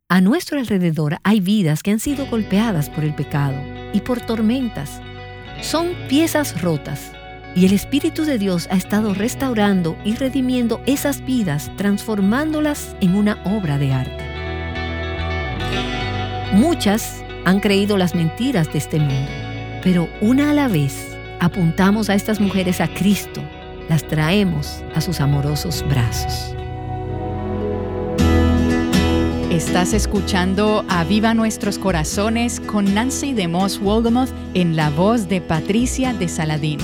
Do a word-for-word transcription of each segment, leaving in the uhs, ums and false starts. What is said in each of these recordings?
A nuestro alrededor hay vidas que han sido golpeadas por el pecado y por tormentas. Son piezas rotas y el Espíritu de Dios ha estado restaurando y redimiendo esas vidas, transformándolas en una obra de arte. Muchas han creído las mentiras de este mundo, pero una a la vez apuntamos a estas mujeres a Cristo, las traemos a sus amorosos brazos. Estás escuchando Aviva Nuestros Corazones con Nancy DeMoss Wolgemuth en la voz de Patricia de Saladín.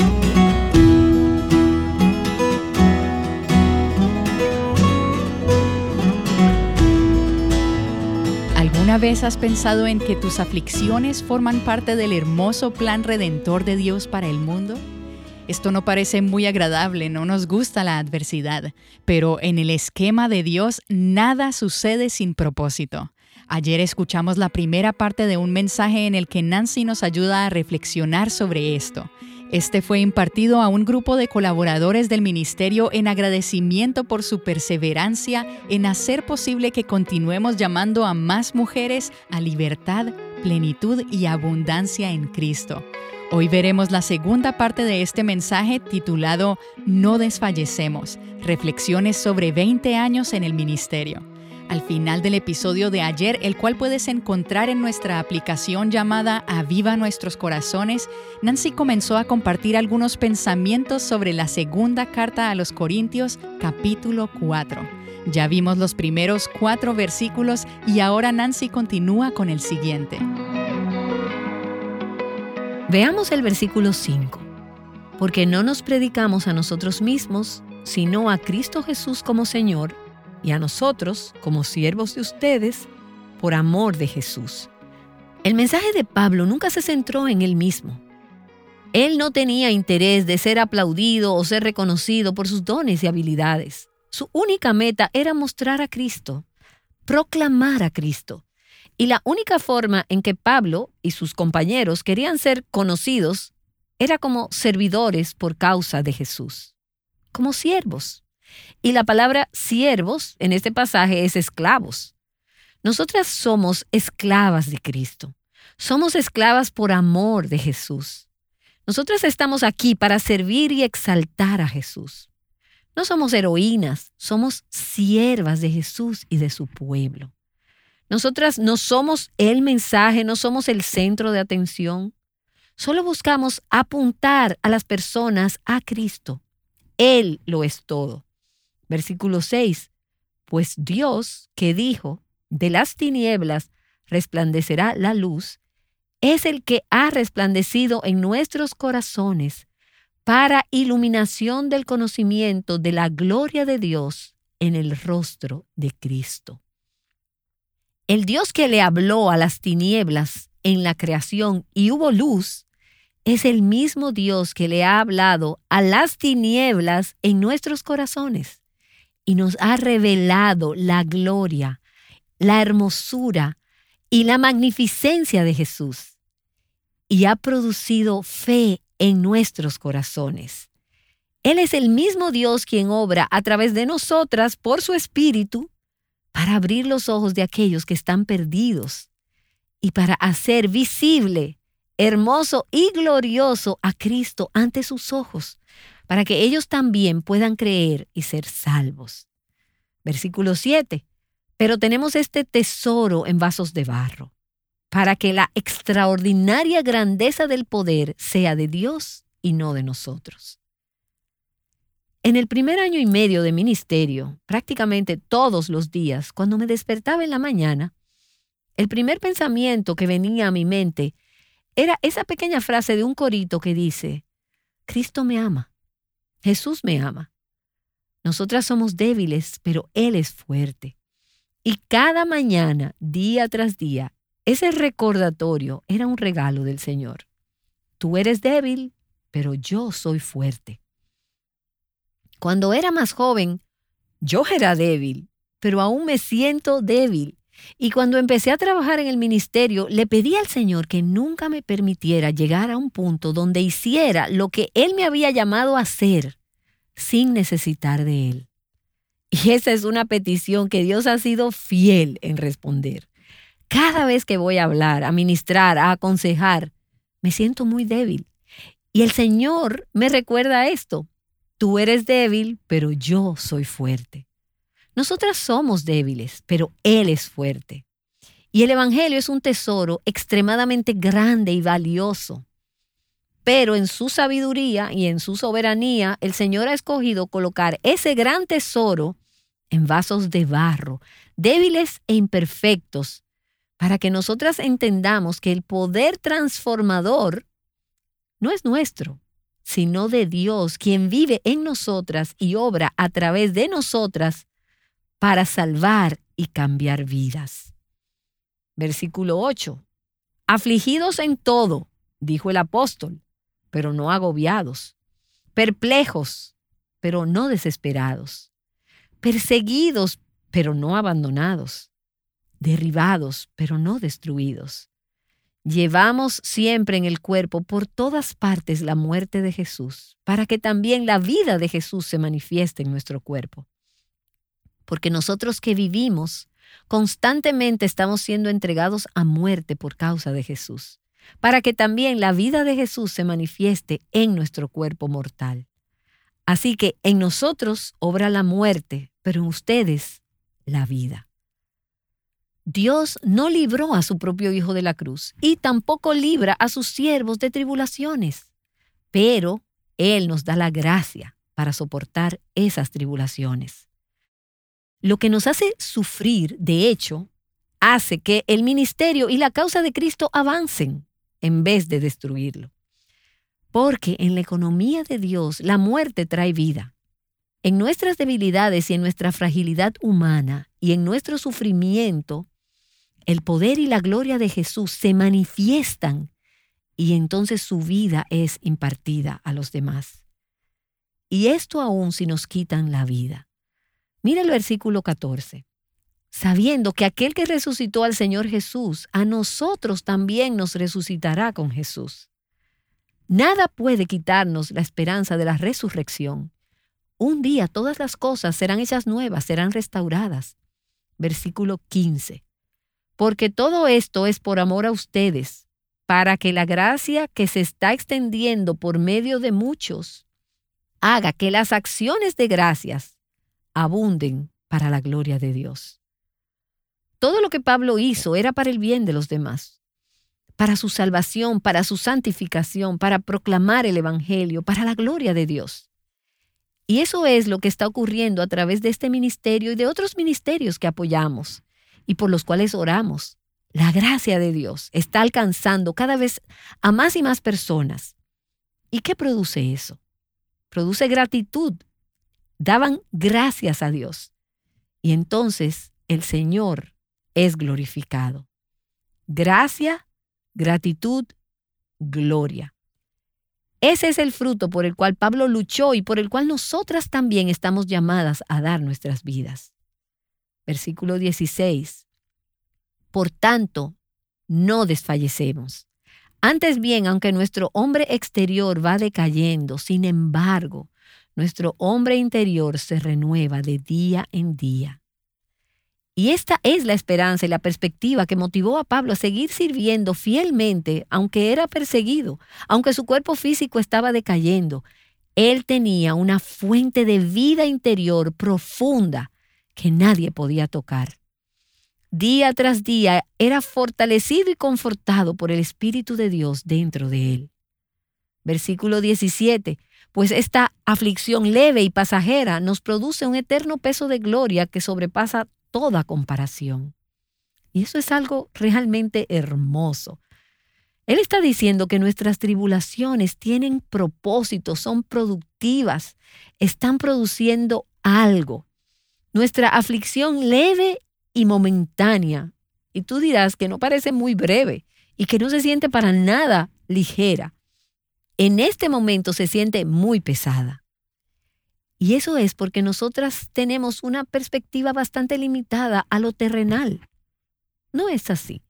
¿Alguna vez has pensado en que tus aflicciones forman parte del hermoso plan redentor de Dios para el mundo? Esto no parece muy agradable, no nos gusta la adversidad, pero en el esquema de Dios nada sucede sin propósito. Ayer escuchamos la primera parte de un mensaje en el que Nancy nos ayuda a reflexionar sobre esto. Este fue impartido a un grupo de colaboradores del ministerio en agradecimiento por su perseverancia en hacer posible que continuemos llamando a más mujeres a libertad, plenitud y abundancia en Cristo. Hoy veremos la segunda parte de este mensaje titulado No desfallecemos, reflexiones sobre veinte años en el ministerio. Al final del episodio de ayer, el cual puedes encontrar en nuestra aplicación llamada Aviva Nuestros Corazones, Nancy comenzó a compartir algunos pensamientos sobre la segunda carta a los Corintios, capítulo cuatro. Ya vimos los primeros cuatro versículos y ahora Nancy continúa con el siguiente. Veamos el versículo cinco. Porque no nos predicamos a nosotros mismos, sino a Cristo Jesús como Señor, y a nosotros como siervos de ustedes, por amor de Jesús. El mensaje de Pablo nunca se centró en él mismo. Él no tenía interés de ser aplaudido o ser reconocido por sus dones y habilidades. Su única meta era mostrar a Cristo, proclamar a Cristo. Y la única forma en que Pablo y sus compañeros querían ser conocidos era como servidores por causa de Jesús, como siervos. Y la palabra siervos en este pasaje es esclavos. Nosotras somos esclavas de Cristo. Somos esclavas por amor de Jesús. Nosotras estamos aquí para servir y exaltar a Jesús. No somos heroínas, somos siervas de Jesús y de su pueblo. Nosotras no somos el mensaje, no somos el centro de atención. Solo buscamos apuntar a las personas a Cristo. Él lo es todo. Versículo seis. Pues Dios, que dijo, de las tinieblas resplandecerá la luz, es el que ha resplandecido en nuestros corazones para iluminación del conocimiento de la gloria de Dios en el rostro de Cristo. El Dios que le habló a las tinieblas en la creación y hubo luz, es el mismo Dios que le ha hablado a las tinieblas en nuestros corazones y nos ha revelado la gloria, la hermosura y la magnificencia de Jesús y ha producido fe en nuestros corazones. Él es el mismo Dios quien obra a través de nosotras por su Espíritu para abrir los ojos de aquellos que están perdidos y para hacer visible, hermoso y glorioso a Cristo ante sus ojos, para que ellos también puedan creer y ser salvos. Versículo siete. Pero tenemos este tesoro en vasos de barro, para que la extraordinaria grandeza del poder sea de Dios y no de nosotros. En el primer año y medio de ministerio, prácticamente todos los días, cuando me despertaba en la mañana, el primer pensamiento que venía a mi mente era esa pequeña frase de un corito que dice, Cristo me ama, Jesús me ama. Nosotras somos débiles, pero Él es fuerte. Y cada mañana, día tras día, ese recordatorio era un regalo del Señor. Tú eres débil, pero yo soy fuerte. Cuando era más joven, yo era débil, pero aún me siento débil. Y cuando empecé a trabajar en el ministerio, le pedí al Señor que nunca me permitiera llegar a un punto donde hiciera lo que Él me había llamado a hacer sin necesitar de Él. Y esa es una petición que Dios ha sido fiel en responder. Cada vez que voy a hablar, a ministrar, a aconsejar, me siento muy débil. Y el Señor me recuerda esto. Tú eres débil, pero yo soy fuerte. Nosotras somos débiles, pero Él es fuerte. Y el Evangelio es un tesoro extremadamente grande y valioso. Pero en su sabiduría y en su soberanía, el Señor ha escogido colocar ese gran tesoro en vasos de barro, débiles e imperfectos, para que nosotras entendamos que el poder transformador no es nuestro, sino de Dios, quien vive en nosotras y obra a través de nosotras para salvar y cambiar vidas. Versículo ocho. Afligidos en todo, dijo el apóstol, pero no agobiados. Perplejos, pero no desesperados. Perseguidos, pero no abandonados. Derribados, pero no destruidos. Llevamos siempre en el cuerpo por todas partes la muerte de Jesús, para que también la vida de Jesús se manifieste en nuestro cuerpo. Porque nosotros que vivimos, constantemente estamos siendo entregados a muerte por causa de Jesús, para que también la vida de Jesús se manifieste en nuestro cuerpo mortal. Así que en nosotros obra la muerte, pero en ustedes la vida. Dios no libró a su propio Hijo de la cruz y tampoco libra a sus siervos de tribulaciones, pero Él nos da la gracia para soportar esas tribulaciones. Lo que nos hace sufrir, de hecho, hace que el ministerio y la causa de Cristo avancen en vez de destruirlo. Porque en la economía de Dios la muerte trae vida. En nuestras debilidades y en nuestra fragilidad humana y en nuestro sufrimiento, el poder y la gloria de Jesús se manifiestan y entonces su vida es impartida a los demás. Y esto aún si nos quitan la vida. Mira el versículo catorce. Sabiendo que aquel que resucitó al Señor Jesús, a nosotros también nos resucitará con Jesús. Nada puede quitarnos la esperanza de la resurrección. Un día todas las cosas serán hechas nuevas, serán restauradas. Versículo quince. Porque todo esto es por amor a ustedes, para que la gracia que se está extendiendo por medio de muchos haga que las acciones de gracias abunden para la gloria de Dios. Todo lo que Pablo hizo era para el bien de los demás, para su salvación, para su santificación, para proclamar el Evangelio, para la gloria de Dios. Y eso es lo que está ocurriendo a través de este ministerio y de otros ministerios que apoyamos y por los cuales oramos. La gracia de Dios está alcanzando cada vez a más y más personas. ¿Y qué produce eso? Produce gratitud. Daban gracias a Dios. Y entonces el Señor es glorificado. Gracia, gratitud, gloria. Ese es el fruto por el cual Pablo luchó y por el cual nosotras también estamos llamadas a dar nuestras vidas. Versículo dieciséis. Por tanto, no desfallecemos. Antes bien, aunque nuestro hombre exterior va decayendo, sin embargo, nuestro hombre interior se renueva de día en día. Y esta es la esperanza y la perspectiva que motivó a Pablo a seguir sirviendo fielmente, aunque era perseguido, aunque su cuerpo físico estaba decayendo. Él tenía una fuente de vida interior profunda que nadie podía tocar. Día tras día era fortalecido y confortado por el Espíritu de Dios dentro de él. Versículo diecisiete. Pues esta aflicción leve y pasajera nos produce un eterno peso de gloria que sobrepasa toda comparación. Y eso es algo realmente hermoso. Él está diciendo que nuestras tribulaciones tienen propósito, son productivas, están produciendo algo. Nuestra aflicción leve y momentánea, y tú dirás que no parece muy breve y que no se siente para nada ligera, en este momento se siente muy pesada. Y eso es porque nosotras tenemos una perspectiva bastante limitada a lo terrenal. No es así.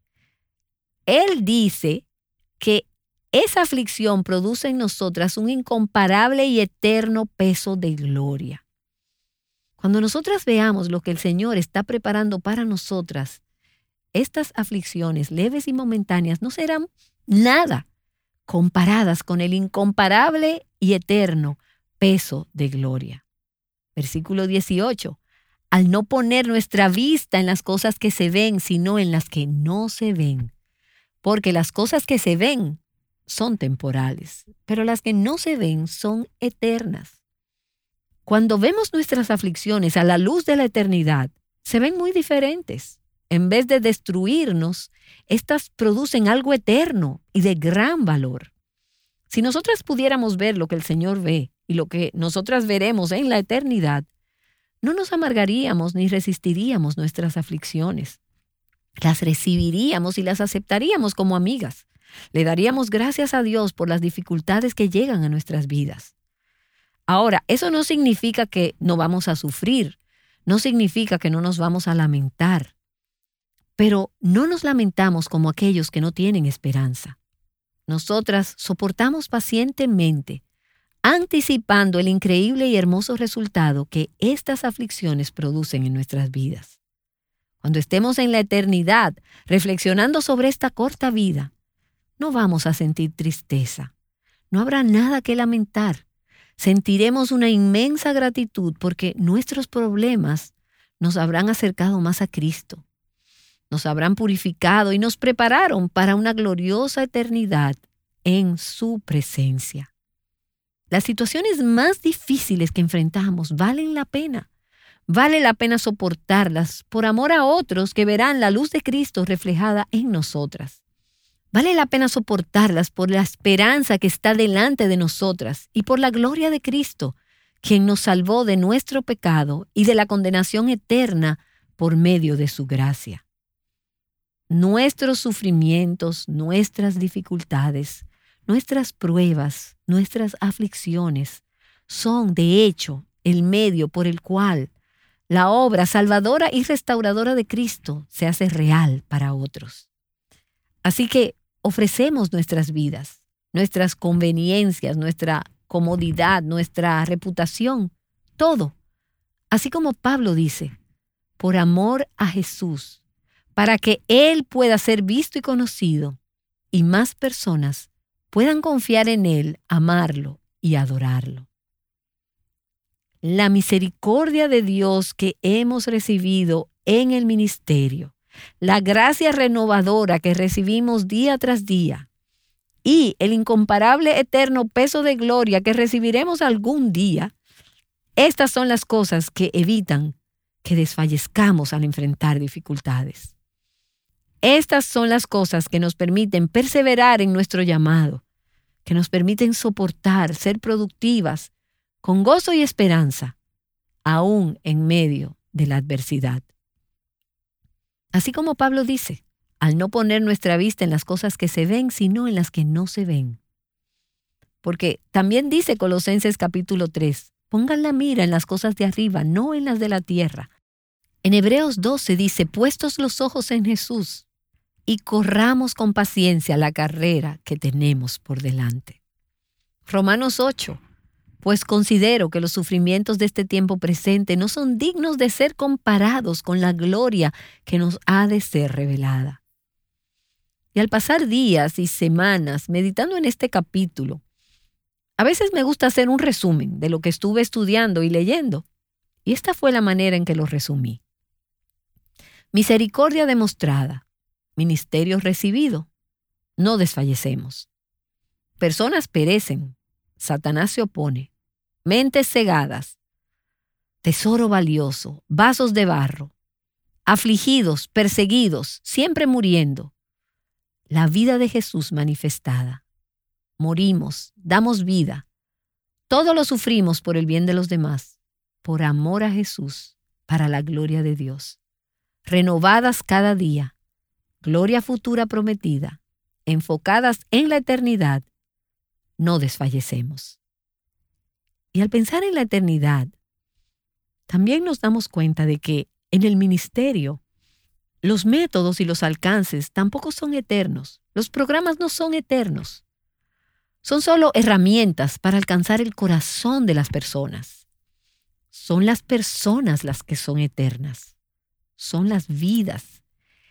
Él dice que esa aflicción produce en nosotras un incomparable y eterno peso de gloria. Cuando nosotras veamos lo que el Señor está preparando para nosotras, estas aflicciones leves y momentáneas no serán nada comparadas con el incomparable y eterno peso de gloria. Versículo dieciocho. Al no poner nuestra vista en las cosas que se ven, sino en las que no se ven. Porque las cosas que se ven son temporales, pero las que no se ven son eternas. Cuando vemos nuestras aflicciones a la luz de la eternidad, se ven muy diferentes. En vez de destruirnos, estas producen algo eterno y de gran valor. Si nosotras pudiéramos ver lo que el Señor ve y lo que nosotras veremos en la eternidad, no nos amargaríamos ni resistiríamos nuestras aflicciones. Las recibiríamos y las aceptaríamos como amigas. Le daríamos gracias a Dios por las dificultades que llegan a nuestras vidas. Ahora, eso no significa que no vamos a sufrir, no significa que no nos vamos a lamentar, pero no nos lamentamos como aquellos que no tienen esperanza. Nosotras soportamos pacientemente, anticipando el increíble y hermoso resultado que estas aflicciones producen en nuestras vidas. Cuando estemos en la eternidad, reflexionando sobre esta corta vida, no vamos a sentir tristeza. No habrá nada que lamentar. Sentiremos una inmensa gratitud porque nuestros problemas nos habrán acercado más a Cristo. Nos habrán purificado y nos prepararon para una gloriosa eternidad en su presencia. Las situaciones más difíciles que enfrentamos valen la pena. Vale la pena soportarlas por amor a otros que verán la luz de Cristo reflejada en nosotras. Vale la pena soportarlas por la esperanza que está delante de nosotras y por la gloria de Cristo, quien nos salvó de nuestro pecado y de la condenación eterna por medio de su gracia. Nuestros sufrimientos, nuestras dificultades, nuestras pruebas, nuestras aflicciones son, de hecho, el medio por el cual la obra salvadora y restauradora de Cristo se hace real para otros. Así que ofrecemos nuestras vidas, nuestras conveniencias, nuestra comodidad, nuestra reputación, todo, así como Pablo dice, por amor a Jesús, para que Él pueda ser visto y conocido y más personas puedan confiar en Él, amarlo y adorarlo. La misericordia de Dios que hemos recibido en el ministerio, la gracia renovadora que recibimos día tras día y el incomparable eterno peso de gloria que recibiremos algún día, estas son las cosas que evitan que desfallezcamos al enfrentar dificultades. Estas son las cosas que nos permiten perseverar en nuestro llamado, que nos permiten soportar, ser productivas, con gozo y esperanza, aún en medio de la adversidad. Así como Pablo dice, al no poner nuestra vista en las cosas que se ven, sino en las que no se ven. Porque también dice Colosenses capítulo tres, pongan la mira en las cosas de arriba, no en las de la tierra. En Hebreos doce dice, puestos los ojos en Jesús, y corramos con paciencia la carrera que tenemos por delante. Romanos ocho, pues considero que los sufrimientos de este tiempo presente no son dignos de ser comparados con la gloria que nos ha de ser revelada. Y al pasar días y semanas meditando en este capítulo, a veces me gusta hacer un resumen de lo que estuve estudiando y leyendo, y esta fue la manera en que lo resumí. Misericordia demostrada, ministerio recibido, no desfallecemos. Personas perecen, Satanás se opone, mentes cegadas, tesoro valioso, vasos de barro, afligidos, perseguidos, siempre muriendo. La vida de Jesús manifestada. Morimos, damos vida. Todo lo sufrimos por el bien de los demás, por amor a Jesús, para la gloria de Dios. Renovadas cada día, gloria futura prometida, enfocadas en la eternidad, no desfallecemos. Y al pensar en la eternidad, también nos damos cuenta de que en el ministerio, los métodos y los alcances tampoco son eternos. Los programas no son eternos. Son solo herramientas para alcanzar el corazón de las personas. son las personas las que son eternas, son las vidas.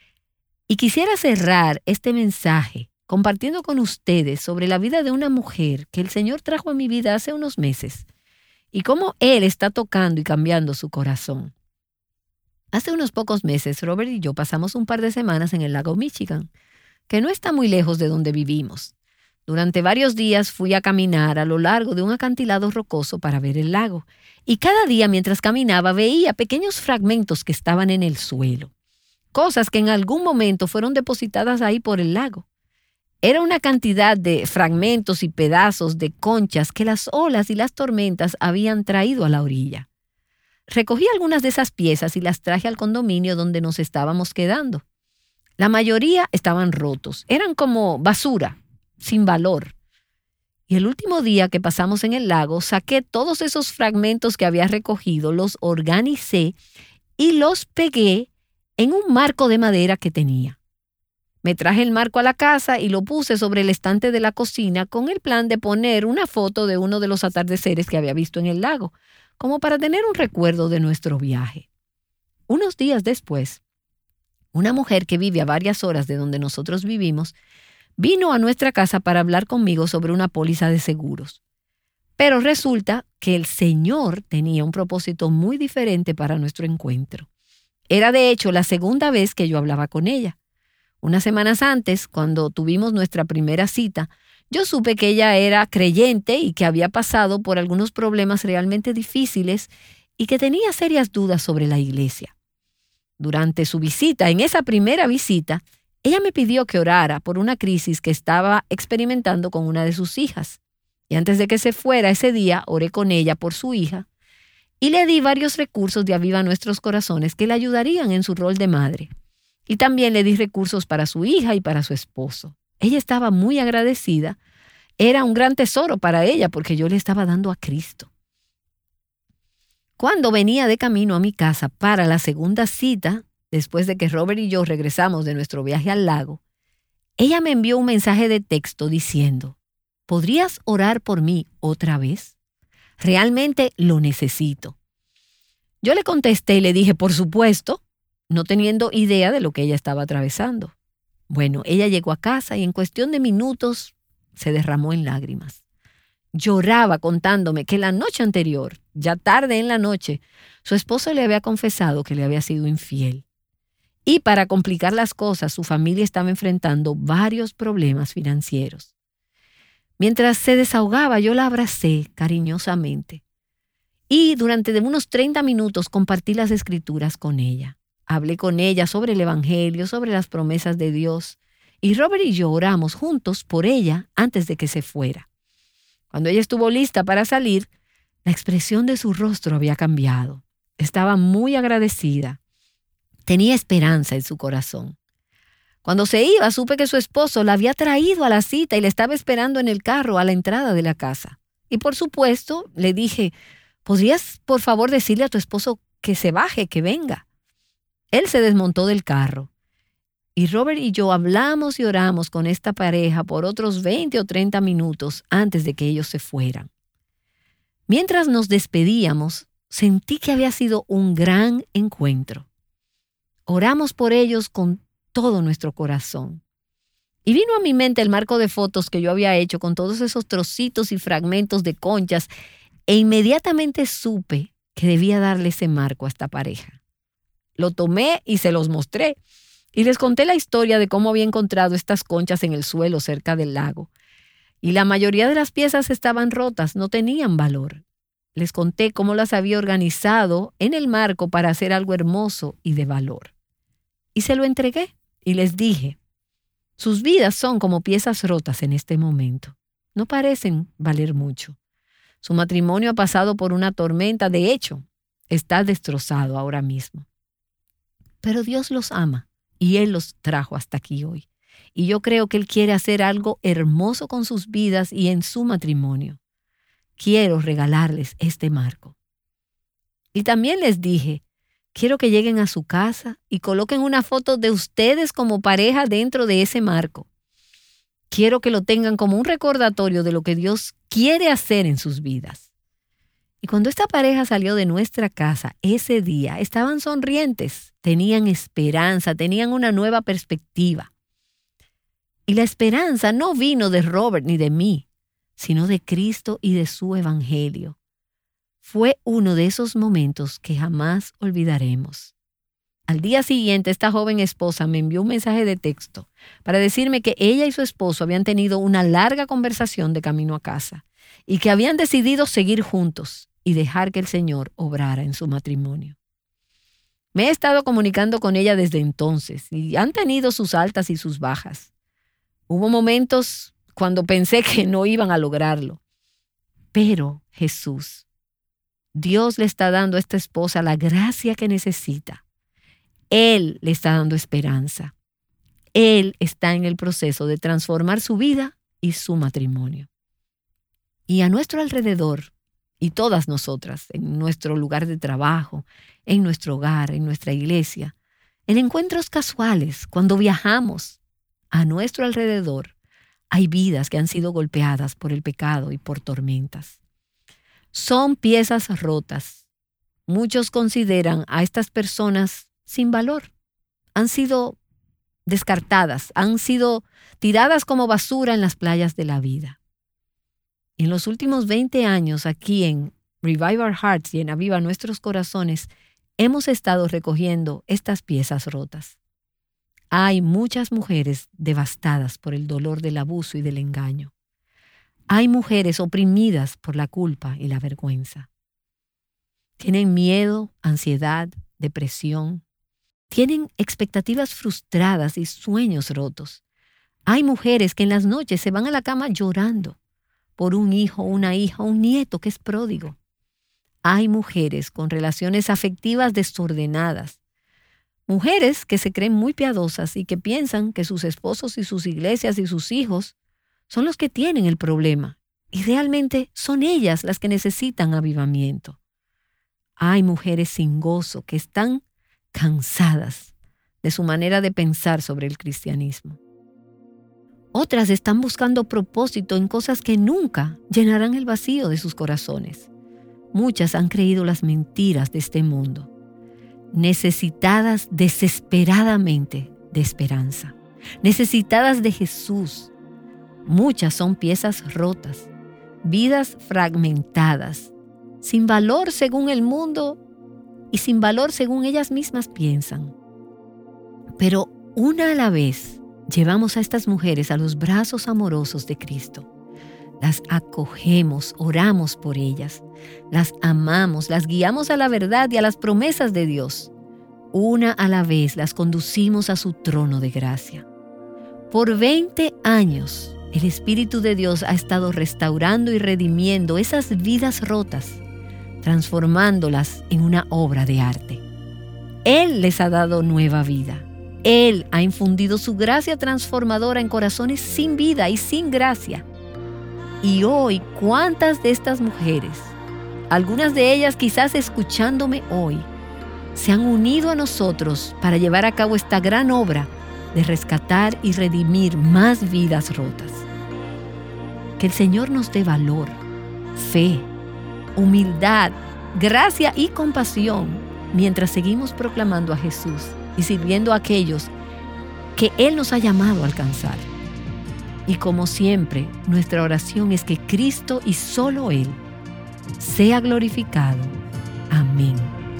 Y quisiera cerrar este mensaje compartiendo con ustedes sobre la vida de una mujer que el Señor trajo a mi vida hace unos meses y cómo Él está tocando y cambiando su corazón. Hace unos pocos meses, Robert y yo pasamos un par de semanas en el lago Michigan, que no está muy lejos de donde vivimos. Durante varios días fui a caminar a lo largo de un acantilado rocoso para ver el lago, y cada día mientras caminaba veía pequeños fragmentos que estaban en el suelo, cosas que en algún momento fueron depositadas ahí por el lago. Era una cantidad de fragmentos y pedazos de conchas que las olas y las tormentas habían traído a la orilla. Recogí algunas de esas piezas y las traje al condominio donde nos estábamos quedando. La mayoría estaban rotos, eran como basura, sin valor. Y el último día que pasamos en el lago, saqué todos esos fragmentos que había recogido, los organicé y los pegué en un marco de madera que tenía. Me traje el marco a la casa y lo puse sobre el estante de la cocina con el plan de poner una foto de uno de los atardeceres que había visto en el lago, como para tener un recuerdo de nuestro viaje. Unos días después, una mujer que vive a varias horas de donde nosotros vivimos, vino a nuestra casa para hablar conmigo sobre una póliza de seguros. Pero resulta que el Señor tenía un propósito muy diferente para nuestro encuentro. Era de hecho la segunda vez que yo hablaba con ella. Unas semanas antes, cuando tuvimos nuestra primera cita, yo supe que ella era creyente y que había pasado por algunos problemas realmente difíciles y que tenía serias dudas sobre la iglesia. Durante su visita, en esa primera visita, ella me pidió que orara por una crisis que estaba experimentando con una de sus hijas. Y antes de que se fuera ese día, oré con ella por su hija y le di varios recursos de Aviva Nuestros Corazones que le ayudarían en su rol de madre. Y también le di recursos para su hija y para su esposo. Ella estaba muy agradecida. Era un gran tesoro para ella porque yo le estaba dando a Cristo. Cuando venía de camino a mi casa para la segunda cita, después de que Robert y yo regresamos de nuestro viaje al lago, ella me envió un mensaje de texto diciendo, ¿podrías orar por mí otra vez? Realmente lo necesito. Yo le contesté y le dije, por supuesto, no teniendo idea de lo que ella estaba atravesando. Bueno, ella llegó a casa y en cuestión de minutos se derramó en lágrimas. Lloraba contándome que la noche anterior, ya tarde en la noche, su esposo le había confesado que le había sido infiel. Y para complicar las cosas, su familia estaba enfrentando varios problemas financieros. Mientras se desahogaba, yo la abracé cariñosamente. Y durante unos treinta minutos compartí las escrituras con ella. Hablé con ella sobre el Evangelio, sobre las promesas de Dios. Y Robert y yo oramos juntos por ella antes de que se fuera. Cuando ella estuvo lista para salir, la expresión de su rostro había cambiado. Estaba muy agradecida. Tenía esperanza en su corazón. Cuando se iba, supe que su esposo la había traído a la cita y le estaba esperando en el carro a la entrada de la casa. Y por supuesto, le dije, ¿podrías por favor decirle a tu esposo que se baje, que venga? Él se desmontó del carro. Y Robert y yo hablamos y oramos con esta pareja por otros veinte o treinta minutos antes de que ellos se fueran. Mientras nos despedíamos, sentí que había sido un gran encuentro. Oramos por ellos con todo nuestro corazón. Y vino a mi mente el marco de fotos que yo había hecho con todos esos trocitos y fragmentos de conchas e inmediatamente supe que debía darle ese marco a esta pareja. Lo tomé y se los mostré. Y les conté la historia de cómo había encontrado estas conchas en el suelo cerca del lago. Y la mayoría de las piezas estaban rotas, no tenían valor. Les conté cómo las había organizado en el marco para hacer algo hermoso y de valor. Y se lo entregué y les dije, sus vidas son como piezas rotas en este momento. No parecen valer mucho. Su matrimonio ha pasado por una tormenta, de hecho, está destrozado ahora mismo. Pero Dios los ama. Y Él los trajo hasta aquí hoy. Y yo creo que Él quiere hacer algo hermoso con sus vidas y en su matrimonio. Quiero regalarles este marco. Y también les dije, quiero que lleguen a su casa y coloquen una foto de ustedes como pareja dentro de ese marco. Quiero que lo tengan como un recordatorio de lo que Dios quiere hacer en sus vidas. Y cuando esta pareja salió de nuestra casa ese día, estaban sonrientes, tenían esperanza, tenían una nueva perspectiva. Y la esperanza no vino de Robert ni de mí, sino de Cristo y de su evangelio. Fue uno de esos momentos que jamás olvidaremos. Al día siguiente, esta joven esposa me envió un mensaje de texto para decirme que ella y su esposo habían tenido una larga conversación de camino a casa y que habían decidido seguir juntos y dejar que el Señor obrara en su matrimonio. Me he estado comunicando con ella desde entonces y han tenido sus altas y sus bajas. Hubo momentos cuando pensé que no iban a lograrlo. Pero Jesús, Dios le está dando a esta esposa la gracia que necesita. Él le está dando esperanza. Él está en el proceso de transformar su vida y su matrimonio. Y a nuestro alrededor, y todas nosotras, en nuestro lugar de trabajo, en nuestro hogar, en nuestra iglesia, en encuentros casuales, cuando viajamos, a nuestro alrededor, hay vidas que han sido golpeadas por el pecado y por tormentas. Son piezas rotas. Muchos consideran a estas personas sin valor. Han sido descartadas, han sido tiradas como basura en las playas de la vida. En los últimos veinte años aquí en Revive Our Hearts y en Aviva Nuestros Corazones, hemos estado recogiendo estas piezas rotas. Hay muchas mujeres devastadas por el dolor del abuso y del engaño. Hay mujeres oprimidas por la culpa y la vergüenza. Tienen miedo, ansiedad, depresión. Tienen expectativas frustradas y sueños rotos. Hay mujeres que en las noches se van a la cama llorando por un hijo, una hija, un nieto que es pródigo. Hay mujeres con relaciones afectivas desordenadas. Mujeres que se creen muy piadosas y que piensan que sus esposos y sus iglesias y sus hijos son los que tienen el problema. Y realmente son ellas las que necesitan avivamiento. Hay mujeres sin gozo que están cansadas de su manera de pensar sobre el cristianismo. Otras están buscando propósito en cosas que nunca llenarán el vacío de sus corazones. Muchas han creído las mentiras de este mundo, necesitadas desesperadamente de esperanza, necesitadas de Jesús. Muchas son piezas rotas, vidas fragmentadas, sin valor según el mundo y sin valor según ellas mismas piensan. Pero una a la vez llevamos a estas mujeres a los brazos amorosos de Cristo. Las acogemos, oramos por ellas, las amamos, las guiamos a la verdad y a las promesas de Dios. Una a la vez las conducimos a su trono de gracia. Por veinte años, el Espíritu de Dios ha estado restaurando y redimiendo esas vidas rotas, transformándolas en una obra de arte. Él les ha dado nueva vida. Él ha infundido su gracia transformadora en corazones sin vida y sin gracia. Y hoy, ¿cuántas de estas mujeres, algunas de ellas quizás escuchándome hoy, se han unido a nosotros para llevar a cabo esta gran obra de rescatar y redimir más vidas rotas? Que el Señor nos dé valor, fe, humildad, gracia y compasión mientras seguimos proclamando a Jesús y sirviendo a aquellos que Él nos ha llamado a alcanzar. Y como siempre, nuestra oración es que Cristo y solo Él sea glorificado. Amén.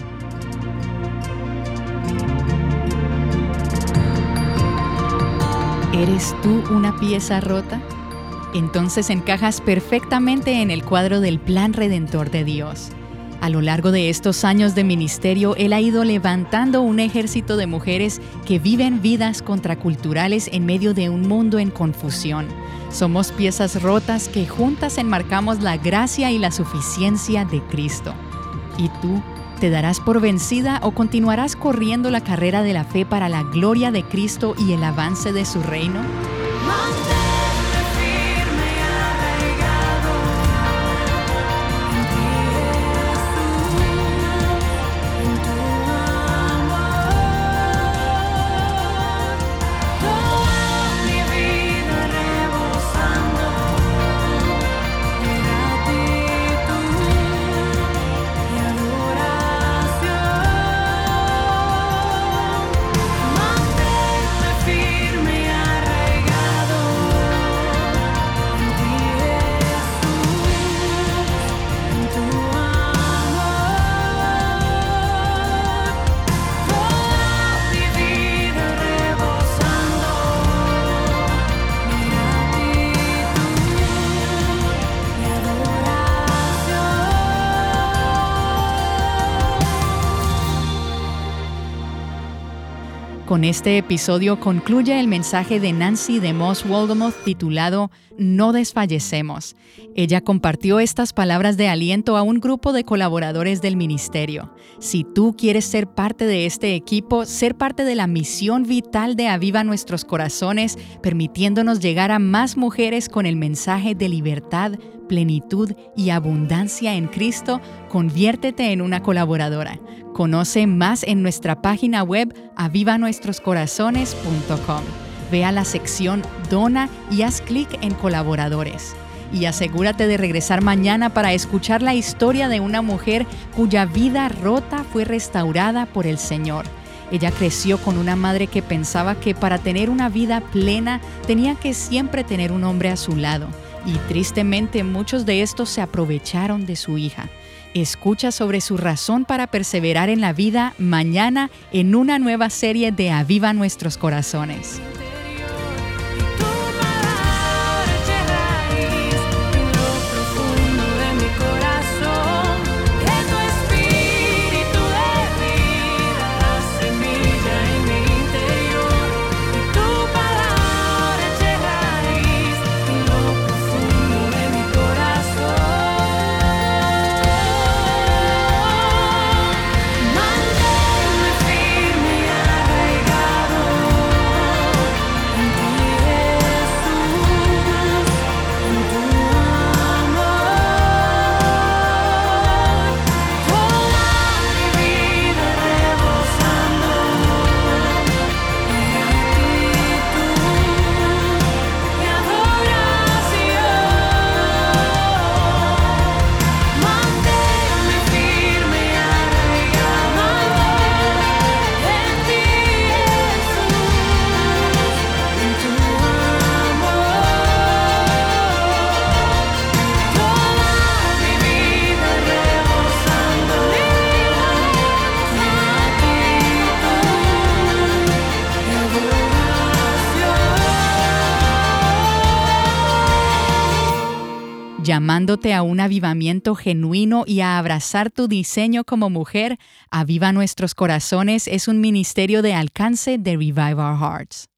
¿Eres tú una pieza rota? Entonces encajas perfectamente en el cuadro del plan redentor de Dios. A lo largo de estos años de ministerio, Él ha ido levantando un ejército de mujeres que viven vidas contraculturales en medio de un mundo en confusión. Somos piezas rotas que juntas enmarcamos la gracia y la suficiencia de Cristo. ¿Y tú, te darás por vencida o continuarás corriendo la carrera de la fe para la gloria de Cristo y el avance de su reino? Con este episodio concluye el mensaje de Nancy DeMoss Wolgemuth titulado No desfallecemos. Ella compartió estas palabras de aliento a un grupo de colaboradores del ministerio. Si tú quieres ser parte de este equipo, ser parte de la misión vital de Aviva Nuestros Corazones, permitiéndonos llegar a más mujeres con el mensaje de libertad, plenitud y abundancia en Cristo, conviértete en una colaboradora. Conoce más en nuestra página web aviva nuestros corazones punto com. Ve a la sección Dona y haz clic en Colaboradores. Y asegúrate de regresar mañana para escuchar la historia de una mujer cuya vida rota fue restaurada por el Señor. Ella creció con una madre que pensaba que para tener una vida plena tenía que siempre tener un hombre a su lado. Y tristemente muchos de estos se aprovecharon de su hija. Escucha sobre su razón para perseverar en la vida mañana en una nueva serie de Aviva Nuestros Corazones. Llamándote a un avivamiento genuino y a abrazar tu diseño como mujer, Aviva Nuestros Corazones es un ministerio de alcance de Revive Our Hearts.